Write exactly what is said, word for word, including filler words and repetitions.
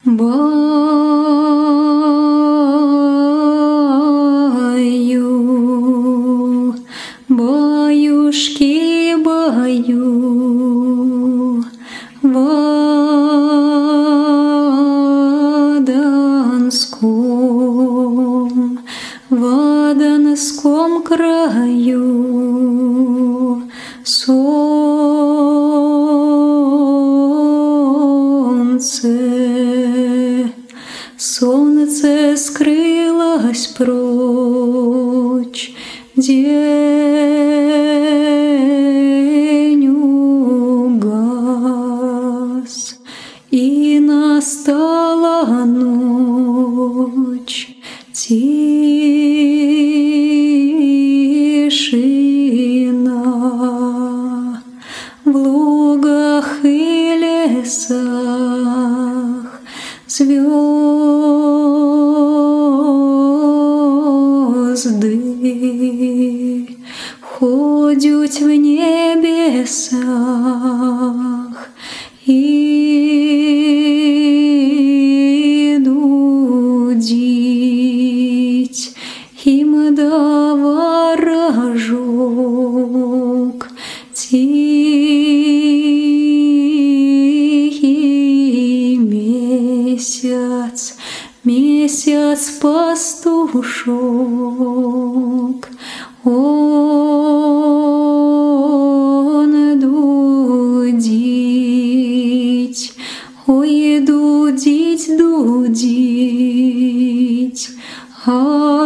Баю, баюшки, баю, в Адонском, в Адонском краю солнце, солнце скрылось прочь, день угас, и настала ночь, тишина в лугах и лесах, звезды ходят в небесах, и дудить им да ворожок тихий месяц, месяц пастушок, он дудить, ой, дудить, дудить, а